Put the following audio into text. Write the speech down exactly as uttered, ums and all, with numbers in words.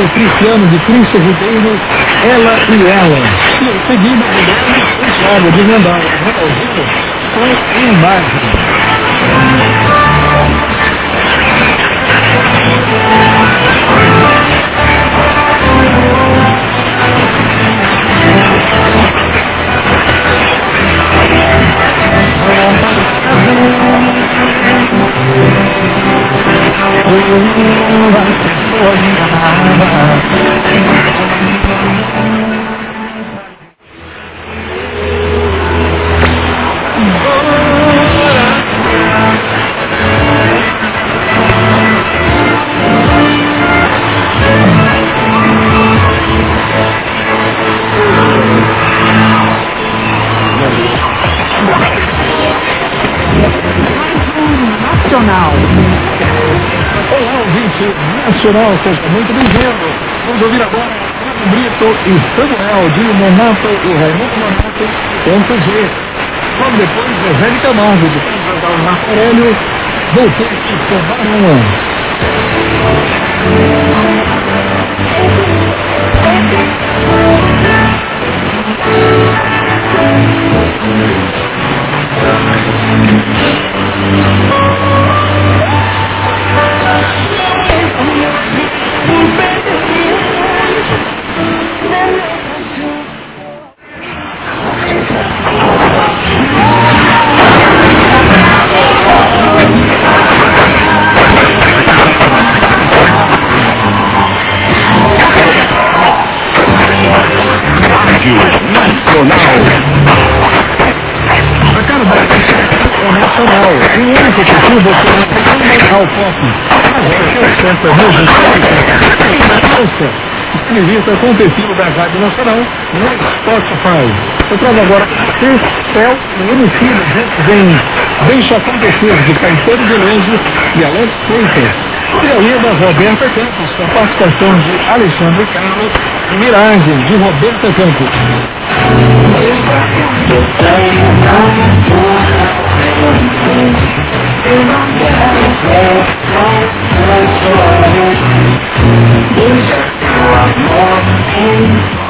do Cristiano de Cristo Ribeiro, Ela e Ela. E em seguida, o Thiago de Mendal, Ronaldinho, com Imagem. Olá, ouvinte nacional, seja muito bem-vindo. Vamos ouvir agora Fábio Brito e Samuel de Monato e Raimundo Monato, ponto G. Logo depois, Zé de Camargo, de Carlos Marco Aurélio, voltei a tomar uma. A cara da é nacional, e o único possível que não ao pop. Agora que eu sento a música, entrevista com o perfil da Rádio Nacional no Spotify. Eu trago agora para Céu e M C vem Deixa Acontecer, de Caetano Veloso e Alex Freitas. E ainda Roberta Campos, com a participação de Alexandre Carlos e Miragem, de Roberta Campos. Deixa